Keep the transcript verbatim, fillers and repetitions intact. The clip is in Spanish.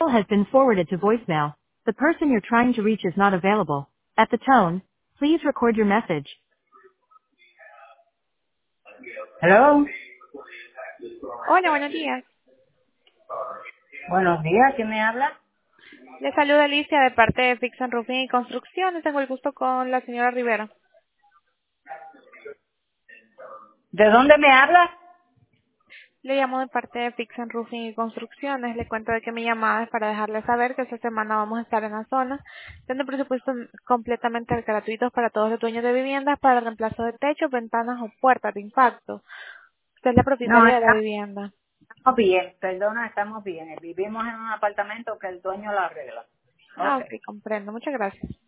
call has been forwarded to voicemail. The person you're trying to reach is not available. At the tone, please record your message. Hello. Hola, buenos días. Buenos días, ¿quién me habla? Le saluda Alicia de parte de Fix and Roofing y Construcciones. Tengo el gusto con la señora Rivera. ¿De dónde me habla? Le llamo de parte de Fix and Roofing y Construcciones. Le cuento de que mi llamada es para dejarle saber que esta semana vamos a estar en la zona, dando presupuestos completamente gratuitos para todos los dueños de viviendas para el reemplazo de techos, ventanas o puertas de impacto. Usted es la No, propietaria de la estamos vivienda. bien, perdona, estamos bien. Vivimos en un apartamento que el dueño lo arregla. Ah, Ok. ok, comprendo. Muchas gracias.